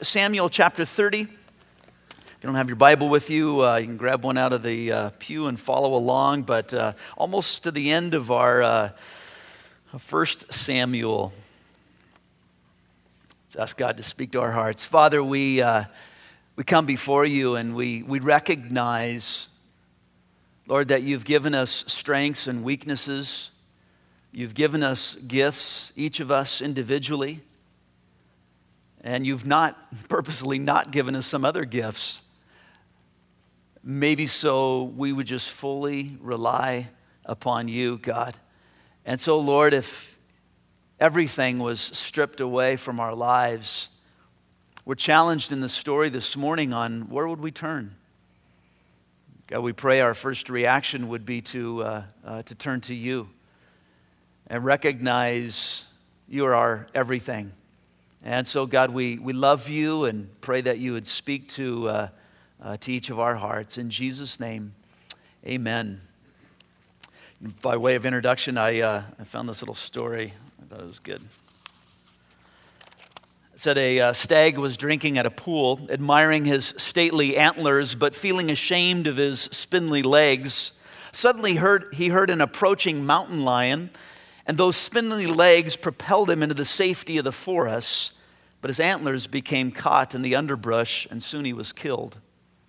Samuel chapter 30. If you don't have your Bible with you, you can grab one out of the pew and follow along. But almost to the end of our 1 Samuel. Let's ask God to speak to our hearts. Father, we come before you and we recognize, Lord, that you've given us strengths and weaknesses. You've given us gifts, each of us individually. And you've purposely not given us some other gifts. Maybe so we would just fully rely upon you, God. And so, Lord, if everything was stripped away from our lives, we're challenged in the story this morning on where would we turn? God, we pray our first reaction would be to turn to you and recognize you are our everything. And so, God, we love you and pray that you would speak to each of our hearts. In Jesus' name, amen. By way of introduction, I found this little story. I thought it was good. It said a stag was drinking at a pool, admiring his stately antlers, but feeling ashamed of his spindly legs. Suddenly he heard an approaching mountain lion, and those spindly legs propelled him into the safety of the forest. But his antlers became caught in the underbrush, and soon he was killed.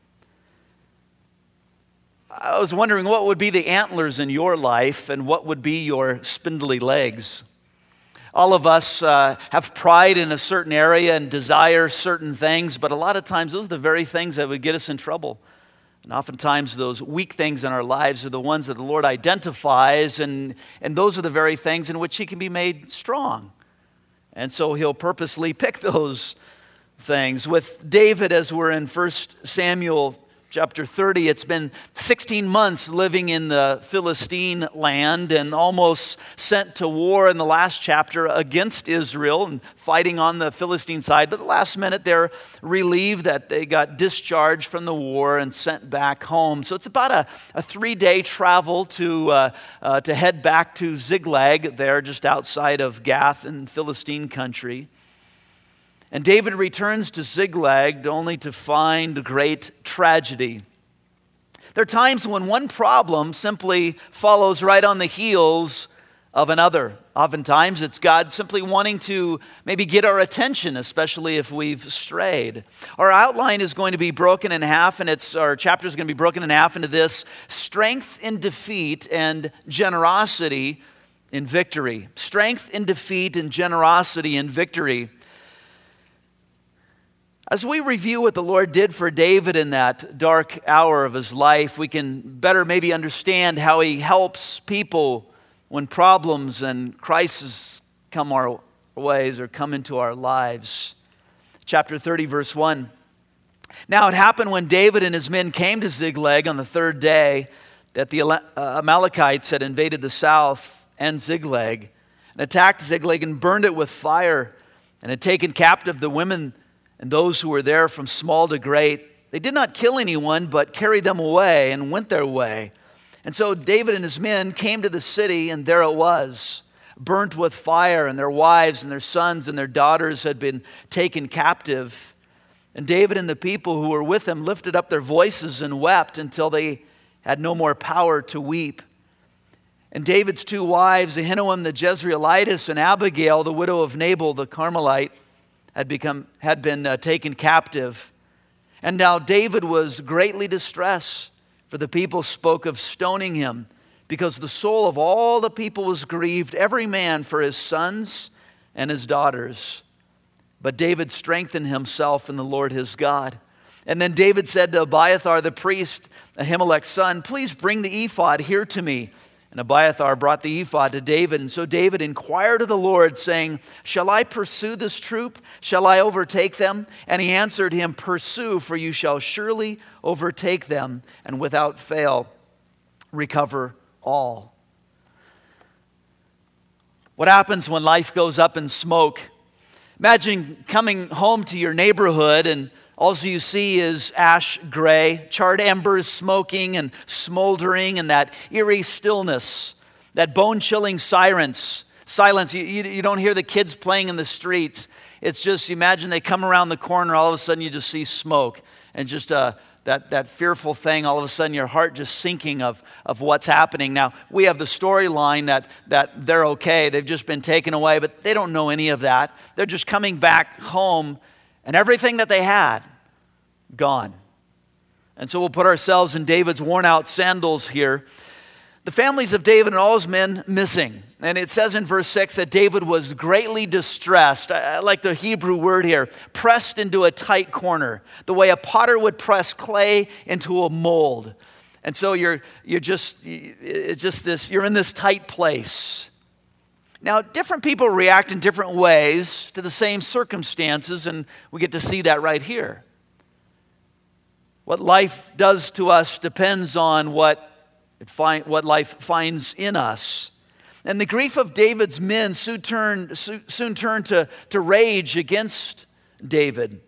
I was wondering what would be the antlers in your life and what would be your spindly legs. All of us have pride in a certain area and desire certain things, but a lot of times those are the very things that would get us in trouble. And oftentimes those weak things in our lives are the ones that the Lord identifies, and those are the very things in which He can be made strong. And so He'll purposely pick those things. With David, as we're in 1 Samuel chapter 30, it's been 16 months living in the Philistine land and almost sent to war in the last chapter against Israel and fighting on the Philistine side. But at the last minute, they're relieved that they got discharged from the war and sent back home. So it's about a 3-day travel to head back to Ziklag there just outside of Gath in Philistine country. And David returns to Ziklag only to find great tragedy. There are times when one problem simply follows right on the heels of another. Oftentimes it's God simply wanting to maybe get our attention, especially if we've strayed. Our outline is going to be broken in half, and our chapter is going to be broken in half into this: strength in defeat and generosity in victory. Strength in defeat and generosity in victory. As we review what the Lord did for David in that dark hour of his life, we can better maybe understand how He helps people when problems and crises come our ways or come into our lives. Chapter 30, verse 1. Now it happened when David and his men came to Ziklag on the third day that the Amalekites had invaded the south and Ziklag and attacked Ziklag and burned it with fire and had taken captive the women and those who were there from small to great. They did not kill anyone, but carried them away and went their way. And so David and his men came to the city, and there it was, burnt with fire, and their wives and their sons and their daughters had been taken captive. And David and the people who were with him lifted up their voices and wept until they had no more power to weep. And David's 2 wives, Ahinoam the Jezreelitess and Abigail, the widow of Nabal the Carmelite, had been taken captive. And now David was greatly distressed, for the people spoke of stoning him, because the soul of all the people was grieved, every man for his sons and his daughters. But David strengthened himself in the Lord his God. And then David said to Abiathar the priest, Ahimelech's son, "Please bring the ephod here to me." And Abiathar brought the ephod to David. And so David inquired of the Lord, saying, "Shall I pursue this troop? Shall I overtake them?" And he answered him, "Pursue, for you shall surely overtake them, and without fail recover all." What happens when life goes up in smoke? Imagine coming home to your neighborhood and all you see is ash gray, charred embers smoking and smoldering, and that eerie stillness, that bone-chilling silence Silence. You don't hear the kids playing in the streets. It's just, imagine they come around the corner, all of a sudden you just see smoke. And just that fearful thing, all of a sudden your heart just sinking of what's happening. Now, we have the storyline that they're okay. They've just been taken away, but they don't know any of that. They're just coming back home, and everything that they had, gone. And so we'll put ourselves in David's worn out sandals here. The families of David and all his men missing. And it says in verse 6 that David was greatly distressed. I like the Hebrew word here, pressed into a tight corner, the way a potter would press clay into a mold. And so you're in this tight place. Now, different people react in different ways to the same circumstances, and we get to see that right here. What life does to us depends on what life finds in us. And the grief of David's men soon turned to rage against David.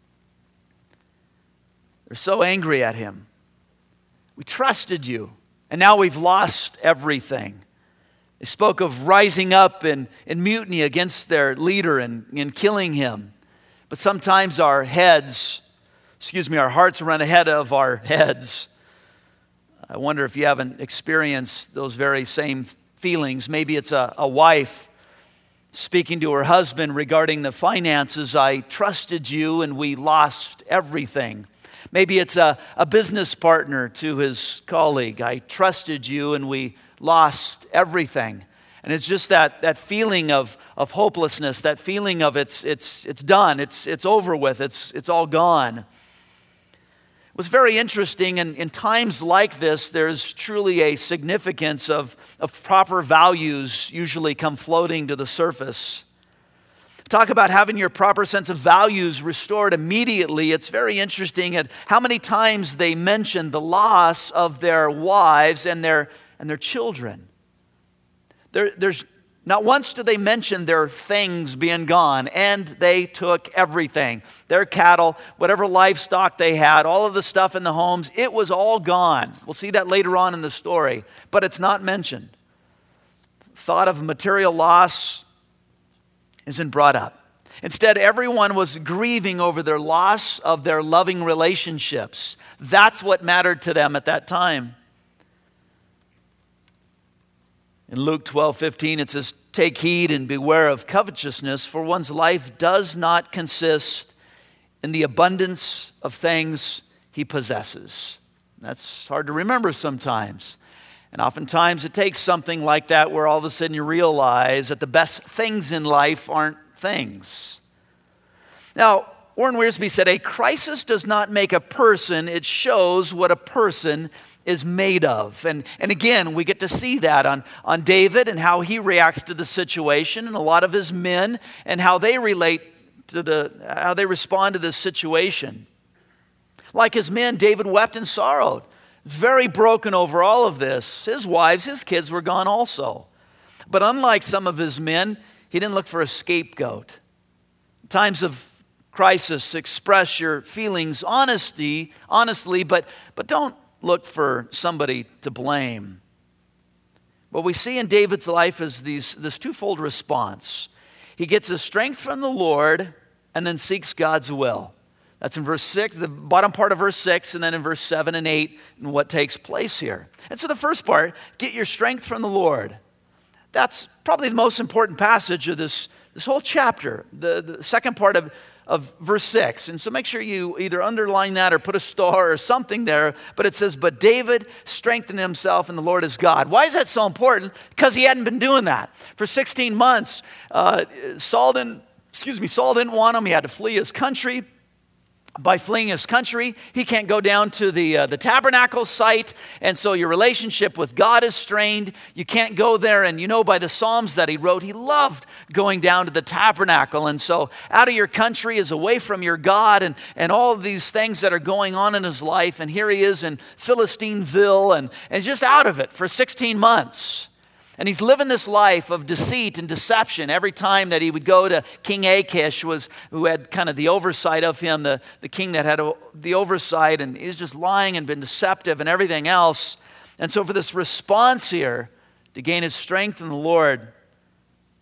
They're so angry at him. We trusted you, and now we've lost everything. They spoke of rising up in mutiny against their leader and killing him. But sometimes our hearts run ahead of our heads. I wonder if you haven't experienced those very same feelings. Maybe it's a wife speaking to her husband regarding the finances. I trusted you and we lost everything. Maybe it's a business partner to his colleague. I trusted you and we lost everything. And it's just that feeling of hopelessness, that feeling of it's done, it's over with, it's all gone. It was very interesting, and in times like this, there's truly a significance of proper values usually come floating to the surface. Talk about having your proper sense of values restored immediately. It's very interesting at how many times they mention the loss of their wives and their children. There's not once do they mention their things being gone, and they took everything. Their cattle, whatever livestock they had, all of the stuff in the homes, it was all gone. We'll see that later on in the story, but it's not mentioned. Thought of material loss isn't brought up. Instead, everyone was grieving over their loss of their loving relationships. That's what mattered to them at that time. In Luke 12:15, it says, "Take heed and beware of covetousness, for one's life does not consist in the abundance of things he possesses." That's hard to remember sometimes. And oftentimes it takes something like that where all of a sudden you realize that the best things in life aren't things. Now, Warren Wiersbe said, "A crisis does not make a person, it shows what a person is made of." And again, we get to see that on David and how he reacts to the situation, and a lot of his men and how they how they respond to this situation. Like his men, David wept and sorrowed, very broken over all of this. His wives, his kids were gone also. But unlike some of his men, he didn't look for a scapegoat. In times of crisis, express your feelings honestly, but don't look for somebody to blame. What we see in David's life is this twofold response. He gets his strength from the Lord and then seeks God's will. That's in verse 6, the bottom part of verse 6, and then in verse 7 and 8, and what takes place here. And so the first part, get your strength from the Lord. That's probably the most important passage of this whole chapter, the second part of verse 6. And so make sure you either underline that or put a star or something there. But it says, "But David strengthened himself in the Lord his God." Why is that so important? Because he hadn't been doing that. For 16 months, Saul didn't want him. He had to flee his country. By fleeing his country, he can't go down to the tabernacle site, and so your relationship with God is strained. You can't go there, and you know by the Psalms that he wrote, he loved going down to the tabernacle. And so out of your country is away from your God and all of these things that are going on in his life, and here he is in Philistineville and just out of it for 16 months. And he's living this life of deceit and deception. Every time that he would go to King Achish, who had kind of the oversight of him, the king that had the oversight, and he's just lying and been deceptive and everything else. And so for this response here, to gain his strength in the Lord,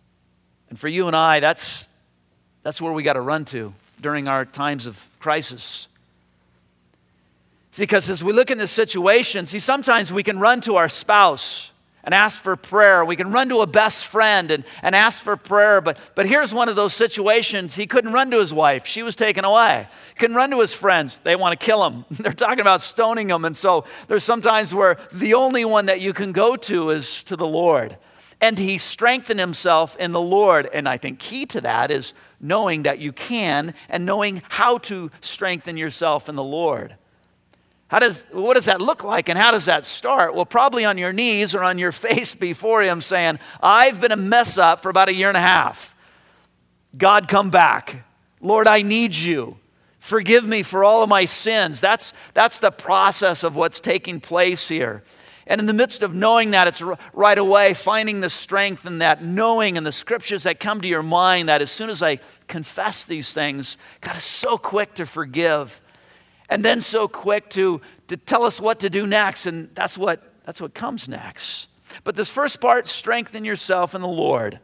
And for you and I, that's where we got to run to during our times of crisis. See, because as we look in this situation, sometimes we can run to our spouse and ask for prayer. We can run to a best friend and ask for prayer. But here's one of those situations. He couldn't run to his wife. She was taken away. Couldn't run to his friends. They want to kill him. They're talking about stoning him. And so there's sometimes where the only one that you can go to is to the Lord. And he strengthened himself in the Lord. And I think key to that is knowing that you can and knowing how to strengthen yourself in the Lord. What does that look like and how does that start? Well, probably on your knees or on your face before him saying, I've been a mess up for about 1.5 years. God, come back. Lord, I need you. Forgive me for all of my sins. That's the process of what's taking place here. And in the midst of knowing that, it's right away finding the strength in that knowing and the scriptures that come to your mind that as soon as I confess these things, God is so quick to forgive. And then so quick to tell us what to do next. And that's what comes next. But this first part, strengthen yourself in the Lord.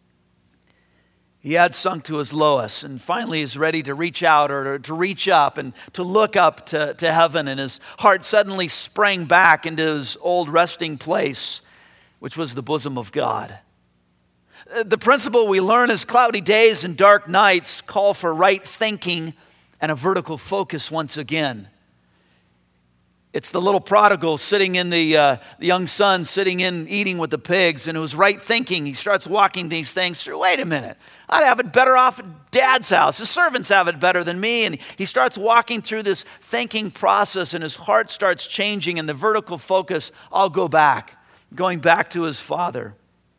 He had sunk to his lowest and finally is ready to reach out or to reach up and to look up to heaven. And his heart suddenly sprang back into his old resting place, which was the bosom of God. The principle we learn is cloudy days and dark nights call for right thinking and a vertical focus once again. It's the little prodigal sitting in the young son sitting in eating with the pigs, and it was right thinking. He starts walking these things through. Wait a minute, I'd have it better off at Dad's house. The servants have it better than me. And he starts walking through this thinking process, and his heart starts changing, and the vertical focus, I'll go back, going back to his father.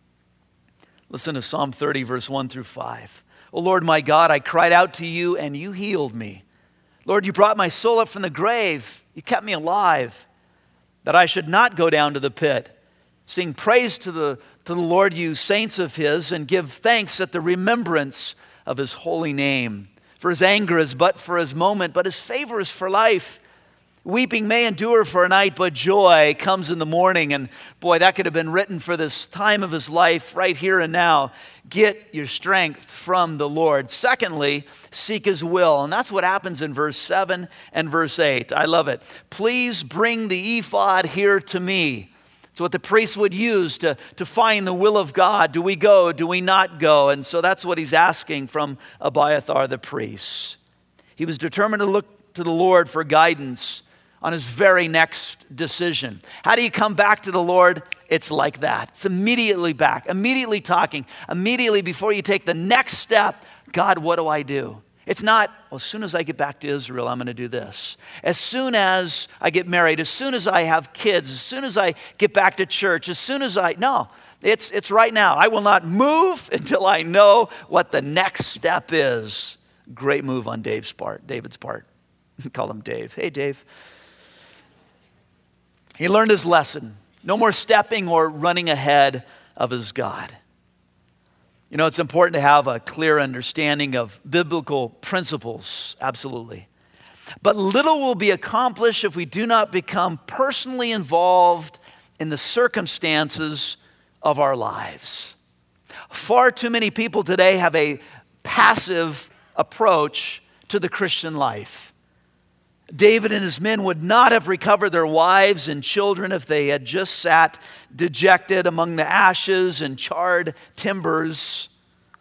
Listen to Psalm 30, verse 1 through 5. O Lord, my God, I cried out to you and you healed me. Lord, you brought my soul up from the grave. You kept me alive, that I should not go down to the pit. Sing praise to the Lord, you saints of his, and give thanks at the remembrance of his holy name. For his anger is but for his moment, but his favor is for life. Weeping may endure for a night, but joy comes in the morning. And boy, that could have been written for this time of his life right here and now. Get your strength from the Lord. Secondly, seek his will. And that's what happens in verse 7 and verse 8. I love it. Please bring the ephod here to me. It's what the priests would use to find the will of God. Do we go? Do we not go? And so that's what he's asking from Abiathar the priest. He was determined to look to the Lord for guidance on his very next decision. How do you come back to the Lord? It's like that. It's immediately back, immediately talking, immediately before you take the next step. God, what do I do? It's not, well, as soon as I get back to Israel, I'm going to do this. As soon as I get married, as soon as I have kids, as soon as I get back to church, as soon as no, it's right now. I will not move until I know what the next step is. Great move on David's part. Call him Dave. Hey, Dave. He learned his lesson. No more stepping or running ahead of his God. You know, it's important to have a clear understanding of biblical principles, absolutely. But little will be accomplished if we do not become personally involved in the circumstances of our lives. Far too many people today have a passive approach to the Christian life. David and his men would not have recovered their wives and children if they had just sat dejected among the ashes and charred timbers.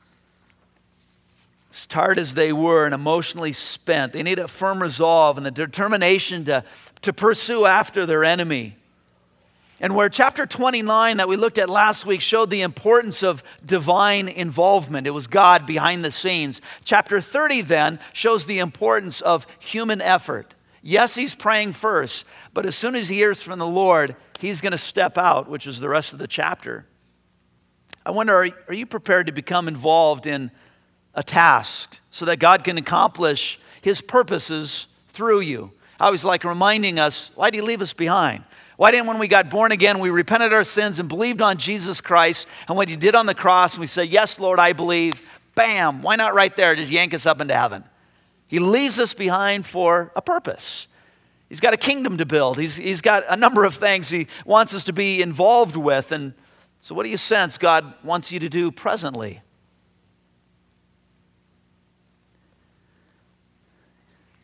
As tired as they were and emotionally spent, they need a firm resolve and a determination to pursue after their enemy. And where chapter 29 that we looked at last week showed the importance of divine involvement, it was God behind the scenes. Chapter 30 then shows the importance of human effort. Yes, he's praying first, but as soon as he hears from the Lord, he's going to step out, which is the rest of the chapter. I wonder, are you prepared to become involved in a task so that God can accomplish his purposes through you? I always like reminding us, why did he leave us behind? Why didn't, when we got born again, we repented our sins and believed on Jesus Christ, and what he did on the cross, and we said, yes, Lord, I believe, bam, why not right there just yank us up into heaven? He leaves us behind for a purpose. He's got a kingdom to build. He's got a number of things he wants us to be involved with. And so what do you sense God wants you to do presently?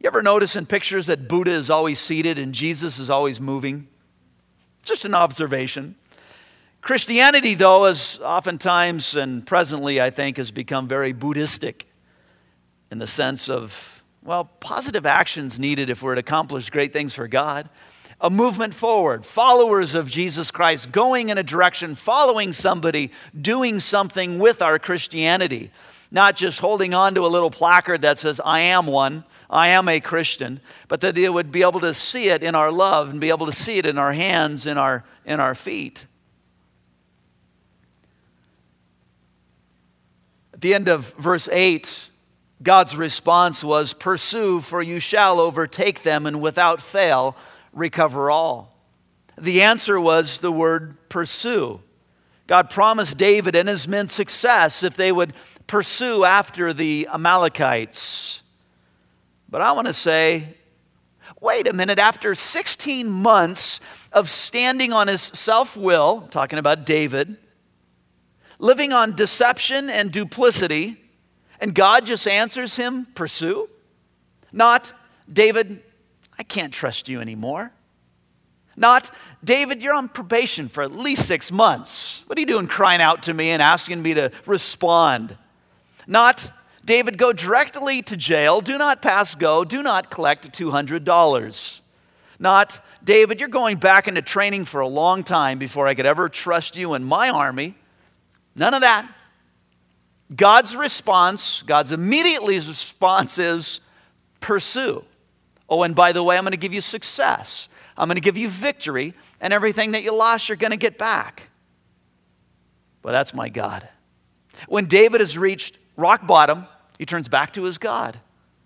You ever notice in pictures that Buddha is always seated and Jesus is always moving? Just an observation. Christianity, though, is oftentimes and presently, I think, has become very Buddhistic in the sense of, well, positive actions needed if we're to accomplish great things for God. A movement forward, followers of Jesus Christ, going in a direction, following somebody, doing something with our Christianity. Not just holding on to a little placard that says, I am one, I am a Christian, but that they would be able to see it in our love and be able to see it in our hands, in our feet. At the end of verse 8, God's response was, pursue, for you shall overtake them, and without fail recover all. The answer was the word pursue. God promised David and his men success if they would pursue after the Amalekites. But I want to say, wait a minute, after 16 months of standing on his self-will, talking about David, living on deception and duplicity, and God just answers him, pursue? Not, David, I can't trust you anymore. Not, David, you're on probation for at least 6 months. What are you doing crying out to me and asking me to respond? Not, David, go directly to jail. Do not pass go. Do not collect $200. Not, David, you're going back into training for a long time before I could ever trust you in my army. None of that. God's response, God's immediate response is pursue. Oh, and by the way, I'm going to give you success. I'm going to give you victory, and everything that you lost, you're going to get back. Well, that's my God. When David has reached rock bottom, he turns back to his God.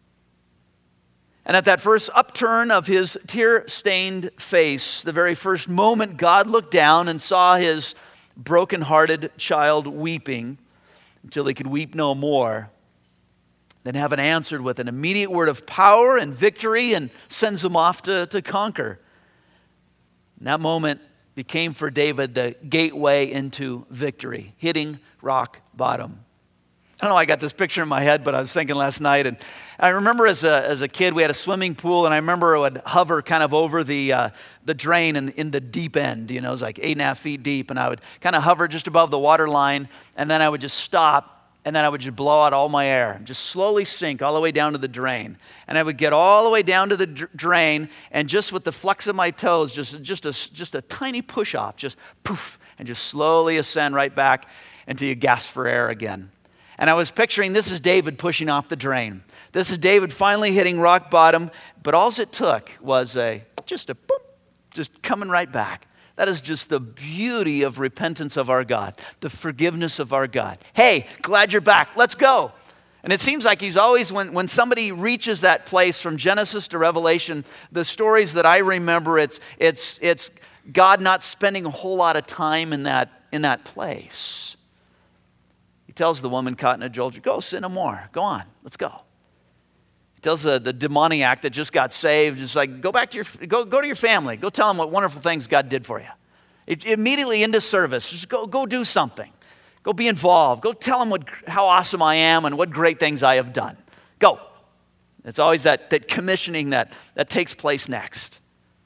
And at that first upturn of his tear-stained face, the very first moment God looked down and saw his broken-hearted child weeping until he could weep no more, then heaven answered with an immediate word of power and victory and sends him off to conquer. And that moment became for David the gateway into victory, hitting rock bottom. I don't know, I got this picture in my head, but I was thinking last night, and I remember as a kid, we had a swimming pool, and I remember it would hover kind of over the drain in the deep end. You know, it was like 8.5 feet deep, and I would kind of hover just above the water line, and then I would just stop, and then I would just blow out all my air, and just slowly sink all the way down to the drain. And I would get all the way down to the drain, and just with the flex of my toes, just a tiny push-off, just poof, and just slowly ascend right back until you gasp for air again. And I was picturing this is David pushing off the drain. This is David finally hitting rock bottom, but all it took was just a boom, just coming right back. That is just the beauty of repentance of our God, the forgiveness of our God. Hey, glad you're back. Let's go. And it seems like he's always, when somebody reaches that place from Genesis to Revelation, the stories that I remember, it's God not spending a whole lot of time in that place. He tells the woman caught in adultery, go sin no more. Go on, let's go. He tells the demoniac that just got saved, just like, go back to go to your family. Go tell them what wonderful things God did for you. Immediately into service. Just go do something. Go be involved. Go tell them how awesome I am and what great things I have done. Go. It's always that commissioning that takes place next.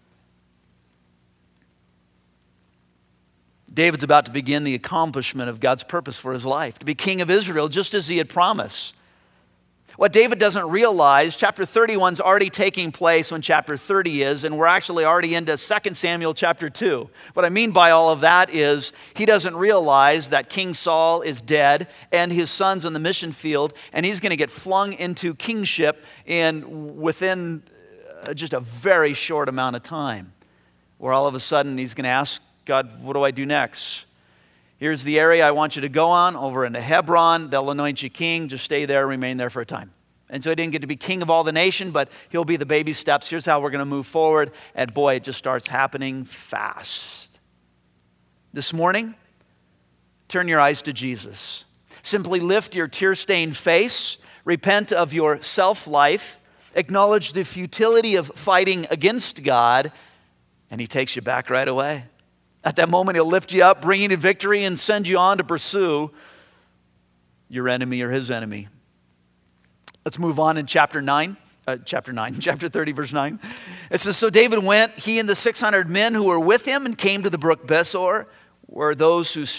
David's about to begin the accomplishment of God's purpose for his life, to be king of Israel, just as he had promised. What David doesn't realize, chapter 31 is already taking place when chapter 30 is, and we're actually already into 2 Samuel chapter 2. What I mean by all of that is he doesn't realize that King Saul is dead and his son's on the mission field, and he's going to get flung into kingship within just a very short amount of time, where all of a sudden he's going to ask God, what do I do next? Here's the area I want you to go on, over into Hebron. They'll anoint you king. Just stay there, remain there for a time. And so he didn't get to be king of all the nation, but he'll be the baby steps. Here's how we're going to move forward. And boy, it just starts happening fast. This morning, turn your eyes to Jesus. Simply lift your tear-stained face, repent of your self-life, acknowledge the futility of fighting against God, and he takes you back right away. At that moment, he'll lift you up, bring you to victory, and send you on to pursue your enemy or his enemy. Let's move on in chapter 9. chapter 30, verse 9. It says, so David went, he and the 600 men who were with him, and came to the brook Besor, where those who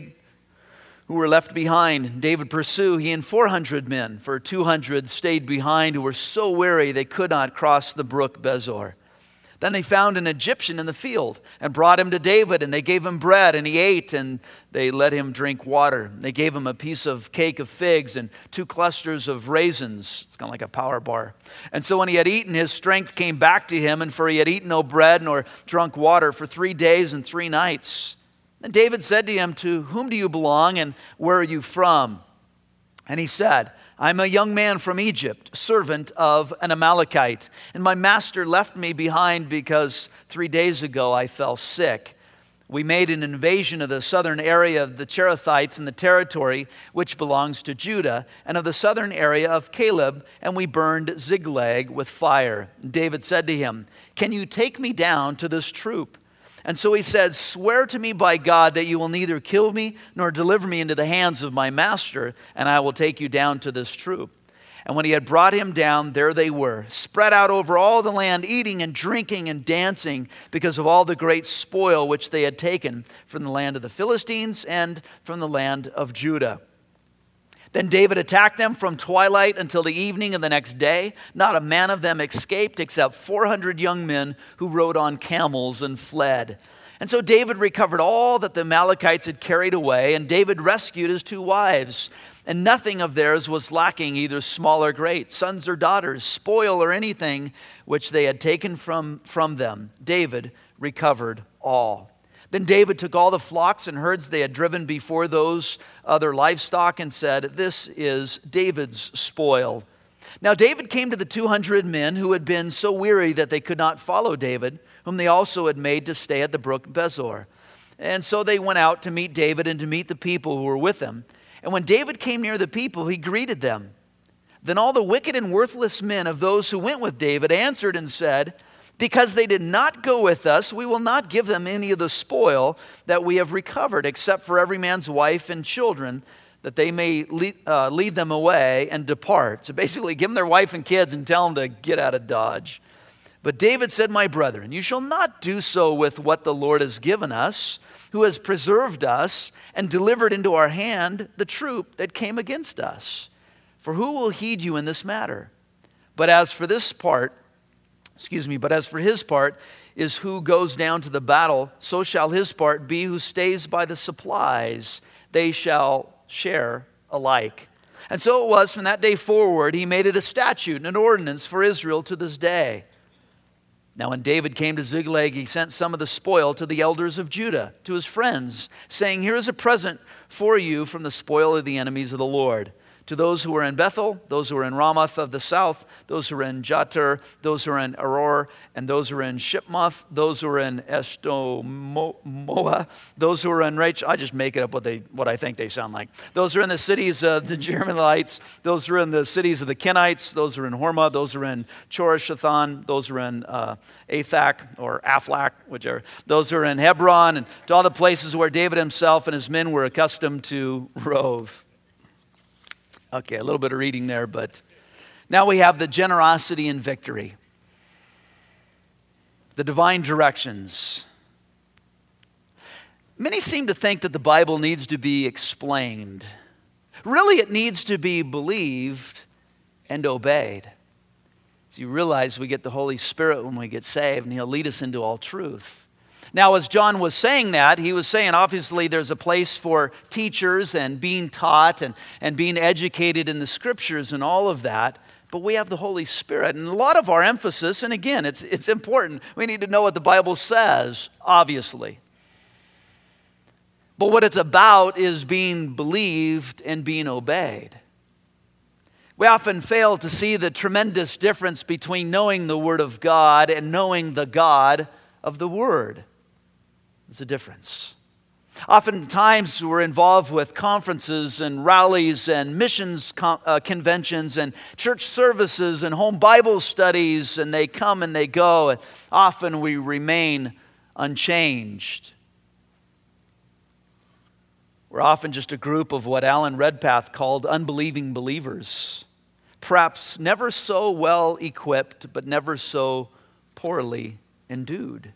were left behind. David pursued, he and 400 men, for 200 stayed behind, who were so weary they could not cross the brook Besor. Then they found an Egyptian in the field and brought him to David, and they gave him bread, and he ate, and they let him drink water. They gave him a piece of cake of figs and 2 clusters of raisins. It's kind of like a power bar. And so when he had eaten, his strength came back to him, and for he had eaten no bread nor drunk water for 3 days and 3 nights. And David said to him, to whom do you belong, and where are you from? And he said, I'm a young man from Egypt, servant of an Amalekite, and my master left me behind because 3 days ago I fell sick. We made an invasion of the southern area of the Cherethites in the territory which belongs to Judah, and of the southern area of Caleb, and we burned Ziklag with fire. David said to him, can you take me down to this troop? And so he said, swear to me by God that you will neither kill me nor deliver me into the hands of my master, and I will take you down to this troop. And when he had brought him down, there they were, spread out over all the land, eating and drinking and dancing, because of all the great spoil which they had taken from the land of the Philistines and from the land of Judah. Then David attacked them from twilight until the evening of the next day. Not a man of them escaped except 400 young men who rode on camels and fled. And so David recovered all that the Amalekites had carried away, and David rescued his 2 wives. And nothing of theirs was lacking, either small or great, sons or daughters, spoil or anything which they had taken from them. David recovered all. Then David took all the flocks and herds they had driven before those other livestock and said, this is David's spoil. Now David came to the 200 men who had been so weary that they could not follow David, whom they also had made to stay at the brook Besor. And so they went out to meet David and to meet the people who were with him. And when David came near the people, he greeted them. Then all the wicked and worthless men of those who went with David answered and said, because they did not go with us, we will not give them any of the spoil that we have recovered, except for every man's wife and children, that they may lead them away and depart. So basically, give them their wife and kids and tell them to get out of Dodge. But David said, my brethren, you shall not do so with what the Lord has given us, who has preserved us and delivered into our hand the troop that came against us. For who will heed you in this matter? But as for his part is who goes down to the battle, so shall his part be who stays by the supplies. They shall share alike. And so it was from that day forward, he made it a statute and an ordinance for Israel to this day. Now when David came to Ziklag, he sent some of the spoil to the elders of Judah, to his friends, saying, here is a present for you from the spoil of the enemies of the Lord. To those who were in Bethel, those who were in Ramoth of the south, those who were in Jatir, those who were in Aror, and those who were in Shipmoth, those who were in Eshtomoa, those who were in Rachel. I just make it up what I think they sound like. Those who are in the cities of the Jerahmeelites, those who are in the cities of the Kenites, those who are in Hormah, those who are in Chorashathan, those who are in Athak or Aflak, whichever, those who are in Hebron, and to all the places where David himself and his men were accustomed to rove. Okay, a little bit of reading there, but now we have the generosity and victory. The divine directions. Many seem to think that the Bible needs to be explained. Really, it needs to be believed and obeyed. So you realize we get the Holy Spirit when we get saved, and He'll lead us into all truth. Now, as John was saying that, he was saying obviously there's a place for teachers and being taught and being educated in the Scriptures and all of that, but we have the Holy Spirit. And a lot of our emphasis, and again, it's important, we need to know what the Bible says, obviously. But what it's about is being believed and being obeyed. We often fail to see the tremendous difference between knowing the Word of God and knowing the God of the Word. There's a difference. Oftentimes we're involved with conferences and rallies and missions conventions and church services and home Bible studies, and they come and they go, and often we remain unchanged. We're often just a group of what Alan Redpath called unbelieving believers. perhaps never so well equipped, but never so poorly endued.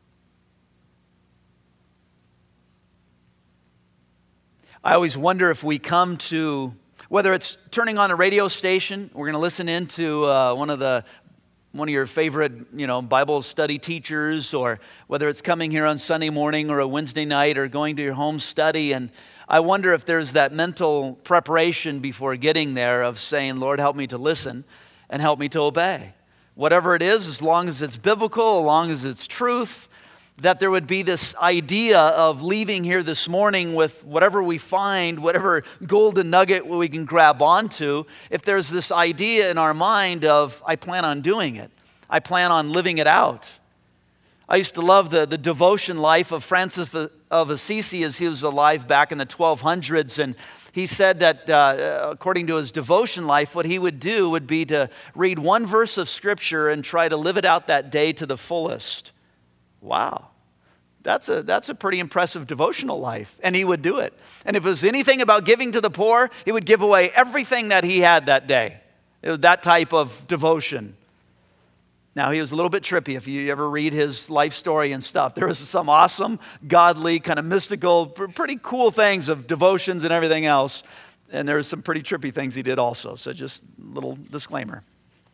I always wonder if we come to, whether it's turning on a radio station, we're going to listen into one of your favorite, Bible study teachers, or whether it's coming here on Sunday morning or a Wednesday night or going to your home study. And I wonder if there's that mental preparation before getting there of saying, Lord, help me to listen and help me to obey. Whatever it is, as long as it's biblical, as long as it's truth, that there would be this idea of leaving here this morning with whatever we find, whatever golden nugget we can grab onto, if there's this idea in our mind of, I plan on doing it. I plan on living it out. I used to love the devotion life of Francis of Assisi as he was alive back in the 1200s, and he said that according to his devotion life, what he would do would be to read one verse of Scripture and try to live it out that day to the fullest. Wow, that's a pretty impressive devotional life, and he would do it. And if it was anything about giving to the poor, he would give away everything that he had that day. It was that type of devotion. Now, he was a little bit trippy if you ever read his life story and stuff. There was some awesome, godly, kind of mystical, pretty cool things of devotions and everything else. And there was some pretty trippy things he did also. So just a little disclaimer.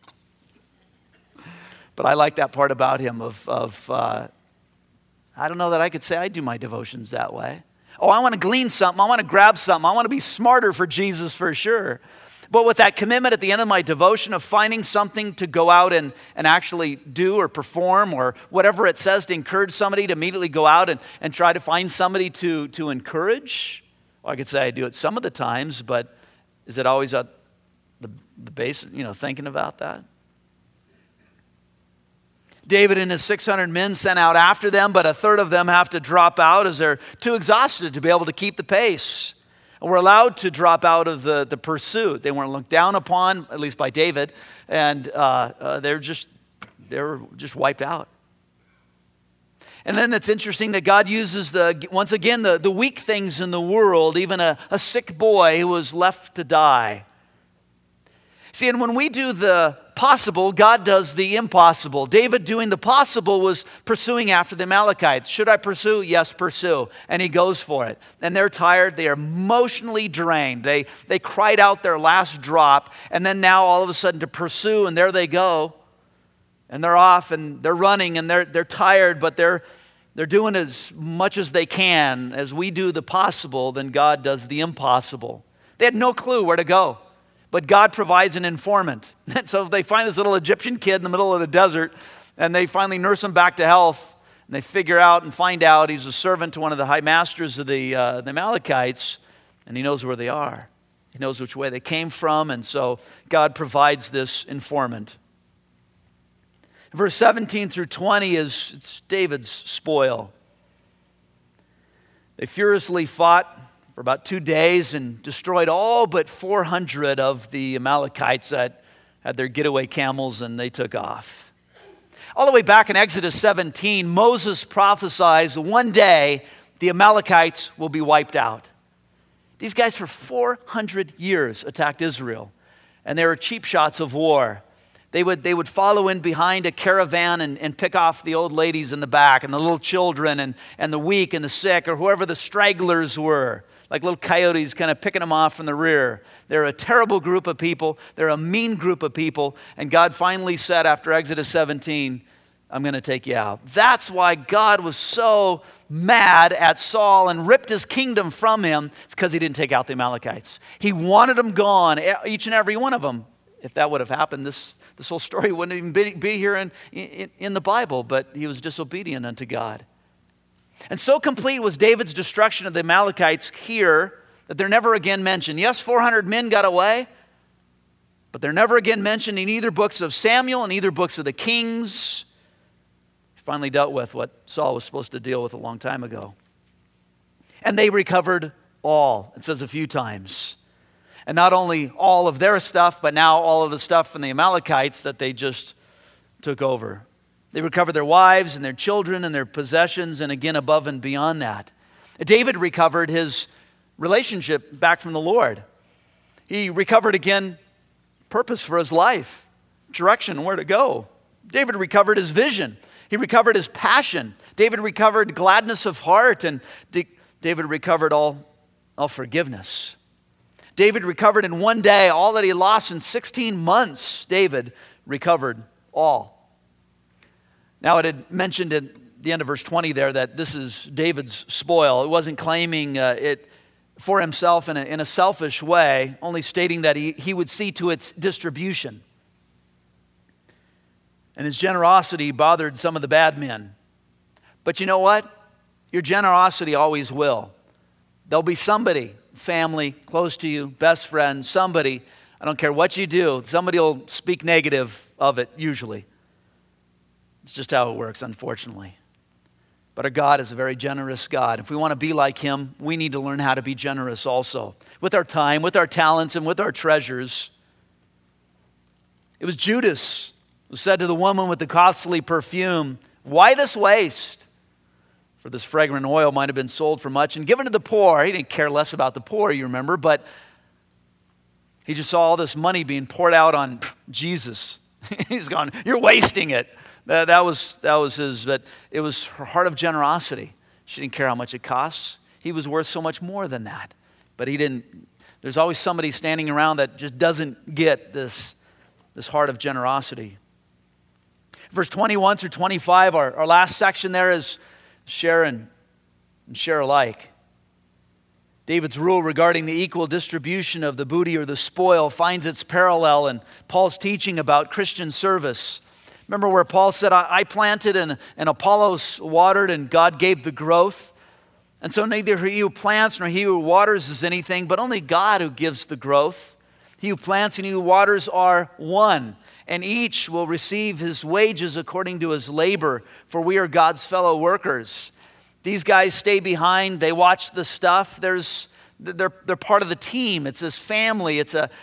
But I like that part about him I don't know that I could say I do my devotions that way. Oh, I want to glean something. I want to grab something. I want to be smarter for Jesus for sure. But with that commitment at the end of my devotion of finding something to go out and actually do or perform or whatever it says to encourage somebody to immediately go out and try to find somebody to encourage. Well, I could say I do it some of the times, but is it always at the base, thinking about that? David and his 600 men sent out after them, but a third of them have to drop out as they're too exhausted to be able to keep the pace. And were allowed to drop out of the pursuit. They weren't looked down upon, at least by David, and they were just wiped out. And then it's interesting that God uses once again the weak things in the world, even a sick boy who was left to die. See, and when we do the possible, God does the impossible. David doing the possible was pursuing after the Amalekites. Should I pursue? Yes, pursue. And he goes for it. And they're tired. They are emotionally drained. They cried out their last drop. And then now all of a sudden to pursue, and there they go. And they're off and they're running and they're tired, but they're doing as much as they can. As we do the possible, then God does the impossible. They had no clue where to go. But God provides an informant. And so they find this little Egyptian kid in the middle of the desert, and they finally nurse him back to health. And they figure out and find out he's a servant to one of the high masters of the Amalekites, and he knows where they are. He knows which way they came from, and so God provides this informant. Verse 17 through 20 it's David's spoil. They furiously fought for about 2 days and destroyed all but 400 of the Amalekites that had their getaway camels, and they took off. All the way back in Exodus 17, Moses prophesies one day the Amalekites will be wiped out. These guys for 400 years attacked Israel, and they were cheap shots of war. They would follow in behind a caravan and pick off the old ladies in the back and the little children and the weak and the sick or whoever the stragglers were. Like little coyotes kind of picking them off from the rear. They're a terrible group of people. They're a mean group of people. And God finally said after Exodus 17, I'm going to take you out. That's why God was so mad at Saul and ripped his kingdom from him. It's because he didn't take out the Amalekites. He wanted them gone, each and every one of them. If that would have happened, this whole story wouldn't even be here in the Bible, but he was disobedient unto God. And so complete was David's destruction of the Amalekites here that they're never again mentioned. Yes, 400 men got away, but they're never again mentioned in either books of Samuel and either books of the Kings. He finally dealt with what Saul was supposed to deal with a long time ago. And they recovered all, it says a few times. And not only all of their stuff, but now all of the stuff from the Amalekites that they just took over. They recovered their wives and their children and their possessions, and again above and beyond that. David recovered his relationship back from the Lord. He recovered again purpose for his life, direction, where to go. David recovered his vision. He recovered his passion. David recovered gladness of heart, and David recovered all forgiveness. David recovered in one day all that he lost in 16 months. David recovered all. Now, it had mentioned at the end of verse 20 there that this is David's spoil. It wasn't claiming it for himself in a selfish way, only stating that he would see to its distribution. And his generosity bothered some of the bad men. But you know what? Your generosity always will. There'll be somebody, family, close to you, best friend, somebody, I don't care what you do, somebody will speak negative of it usually. It's just how it works, unfortunately. But our God is a very generous God. If we want to be like him, we need to learn how to be generous also. With our time, with our talents, and with our treasures. It was Judas who said to the woman with the costly perfume, "Why this waste? For this fragrant oil might have been sold for much and given to the poor." He didn't care less about the poor, you remember, but he just saw all this money being poured out on Jesus. He's gone, "You're wasting it." That was his, but it was her heart of generosity. She didn't care how much it costs. He was worth so much more than that. But he didn't, there's always somebody standing around that just doesn't get this heart of generosity. Verse 21 through 25, our last section there is share and share alike. David's rule regarding the equal distribution of the booty or the spoil finds its parallel in Paul's teaching about Christian service. Remember where Paul said, I planted and Apollos watered and God gave the growth. And so neither he who plants nor he who waters is anything, but only God who gives the growth. He who plants and he who waters are one, and each will receive his wages according to his labor, for we are God's fellow workers. These guys stay behind, they watch the stuff. They're part of the team. It's this family.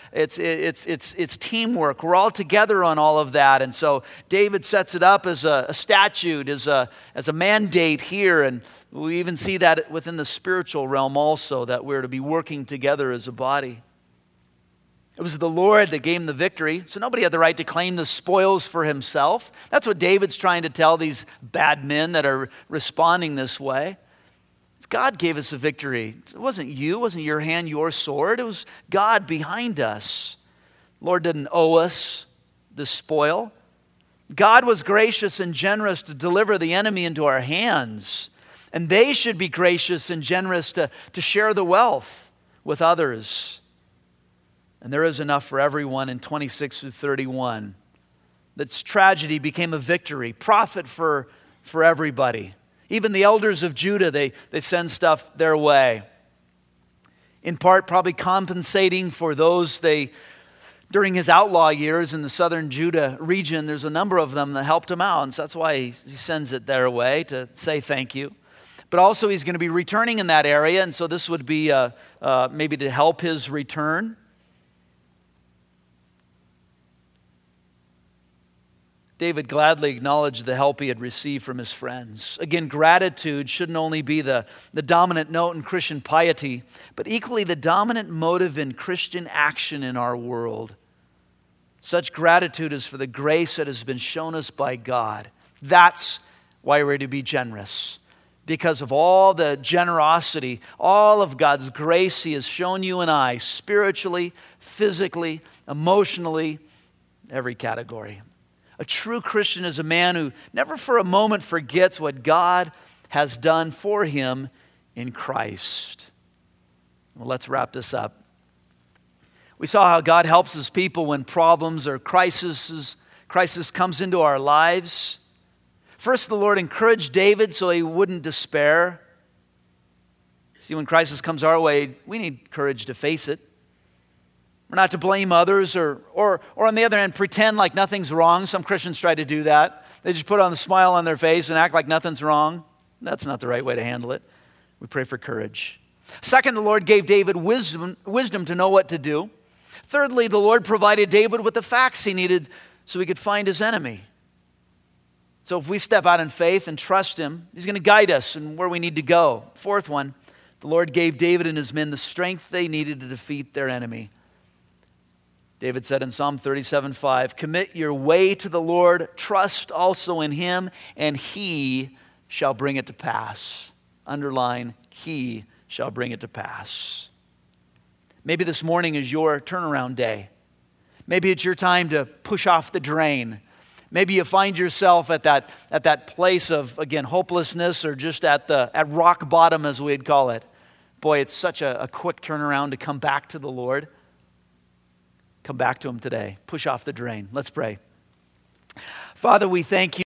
It's teamwork. We're all together on all of that. And so David sets it up as a statute, as a mandate here, and we even see that within the spiritual realm also, that we're to be working together as a body. It was the Lord that gave him the victory, so nobody had the right to claim the spoils for himself. That's what David's trying to tell these bad men that are responding this way. God gave us a victory. It wasn't you, it wasn't your hand, your sword. It was God behind us. The Lord didn't owe us the spoil. God was gracious and generous to deliver the enemy into our hands. And they should be gracious and generous to share the wealth with others. And there is enough for everyone in 26 through 31. That tragedy became a victory, profit for everybody. Even the elders of Judah, they send stuff their way. In part, probably compensating for those during his outlaw years in the southern Judah region, there's a number of them that helped him out. And so that's why he sends it their way to say thank you. But also he's going to be returning in that area. And so this would be maybe to help his return. David gladly acknowledged the help he had received from his friends. Again, gratitude shouldn't only be the dominant note in Christian piety, but equally the dominant motive in Christian action in our world. Such gratitude is for the grace that has been shown us by God. That's why we're to be generous. Because of all the generosity, all of God's grace he has shown you and I, spiritually, physically, emotionally, every category. A true Christian is a man who never for a moment forgets what God has done for him in Christ. Well, let's wrap this up. We saw how God helps his people when problems or crisis comes into our lives. First, the Lord encouraged David so he wouldn't despair. See, when crisis comes our way, we need courage to face it. We're not to blame others or on the other hand, pretend like nothing's wrong. Some Christians try to do that. They just put on the smile on their face and act like nothing's wrong. That's not the right way to handle it. We pray for courage. Second, the Lord gave David wisdom to know what to do. Thirdly, the Lord provided David with the facts he needed so he could find his enemy. So if we step out in faith and trust him, he's going to guide us in where we need to go. Fourth one, the Lord gave David and his men the strength they needed to defeat their enemy. David said in Psalm 37:5, commit your way to the Lord, trust also in him, and he shall bring it to pass. Underline, he shall bring it to pass. Maybe this morning is your turnaround day. Maybe it's your time to push off the drain. Maybe you find yourself at that place of, again, hopelessness, or just at rock bottom, as we'd call it. Boy, it's such a quick turnaround to come back to the Lord. Come back to him today. Push off the drain. Let's pray. Father, we thank you.